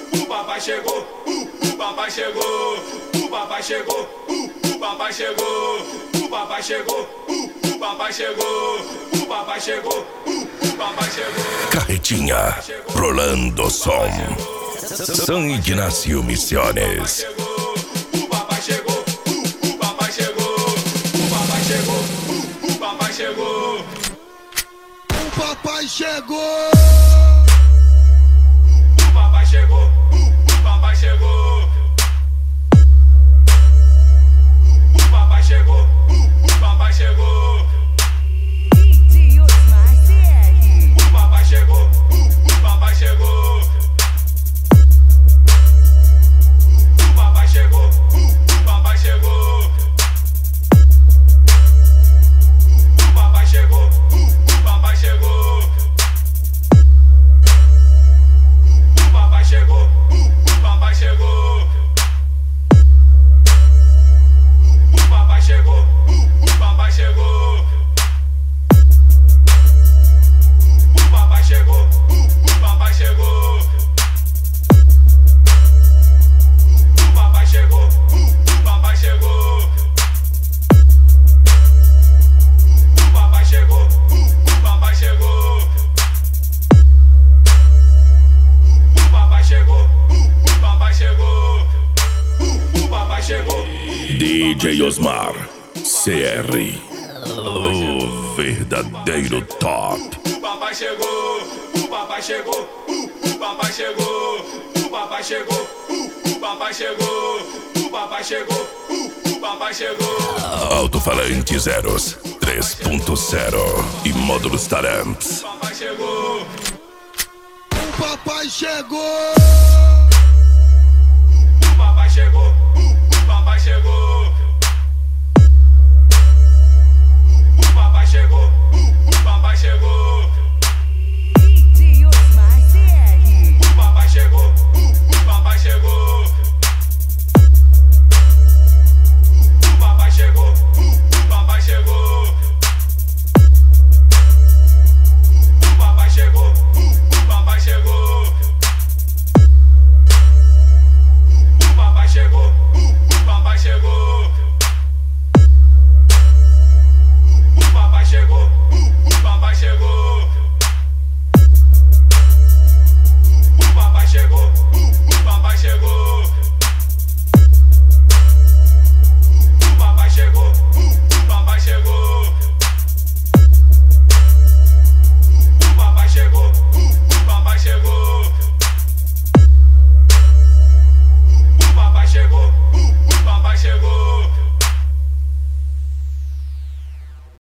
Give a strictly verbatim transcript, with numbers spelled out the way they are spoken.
o papai chegou, o papai chegou, o papai chegou, o papai chegou, o papai chegou, o papai chegou, o papai chegou, o papai chegou. Carretinha, rolando som. São Ignacio Misiones. O papai chegou, o papai chegou, o papai chegou, o papai chegou. O papai chegou. O papai chegou, o papai chegou. O papai chegou, o papai chegou. D J Osmar C R. O papai chegou, o papai chegou. O papai chegou, o papai chegou. O papai chegou, o papai chegou. O papai chegou, o papai chegou. O papai chegou, o papai chegou. O papai chegou, o papai chegou. O papai chegou, o papai chegou. O papai chegou, o papai chegou. O papai chegou, o papai chegou. O papai chegou. D J Osmar C R, o verdadeiro top. O papai chegou, o papai chegou, o papai chegou, o papai chegou, o papai chegou, o papai chegou, o papai chegou. Alto-falante Zeros três ponto zero e módulos Taramps. O papai chegou, O papai chegou. o papai chegou, o papai chegou. O papai chegou, o papai chegou.